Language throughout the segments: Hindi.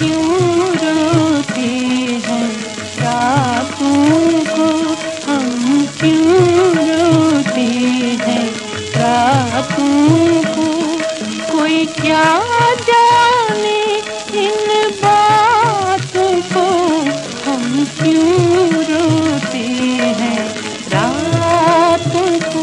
क्यों रोते हैं रातों को, हम क्यों रोते हैं रातों को। कोई क्या जाने इन बातों को, हम क्यों रोते हैं रातों को।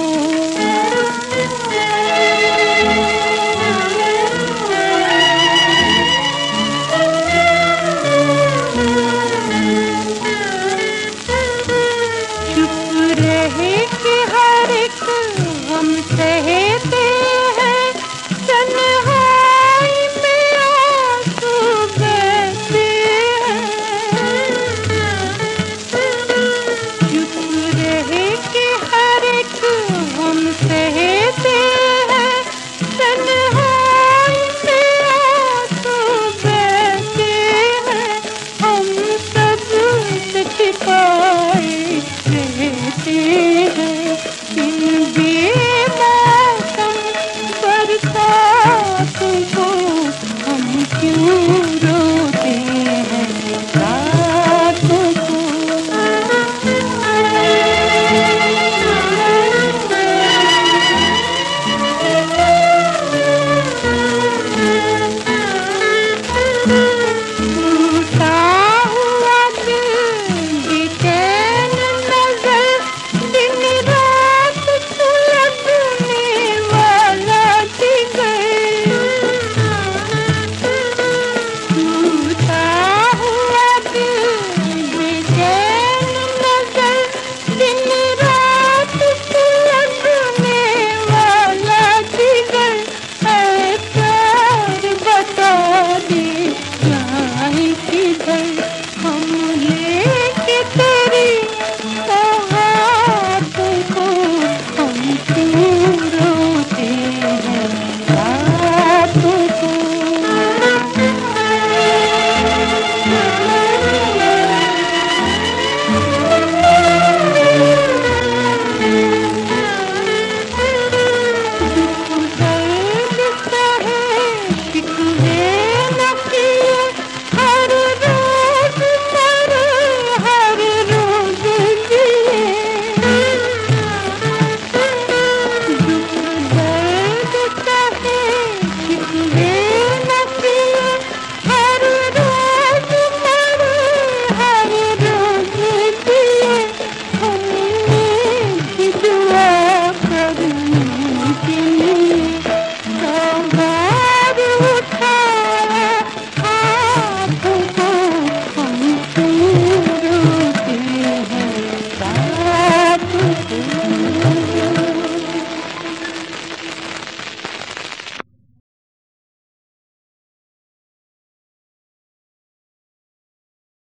रहे कि हर एक हम सहते हैं, तन्हाई में आंसू बहते हैं। चुप रहे कि हर एक हम सहते हैं, तन्हाई में आंसू बहते हैं। हम सब से छिपाए रहते हैं इन बेमौसम बरसातों को, हम क्यों रोते हैं रातों को। टूटा हुआ दिल बेचैन नजर, दिन रात सुलगने वाला जिगर। टूटा हुआ दिल बेचैन नजर, दिन रात सुलगने वाला जिगर। ऐ प्यार बता दे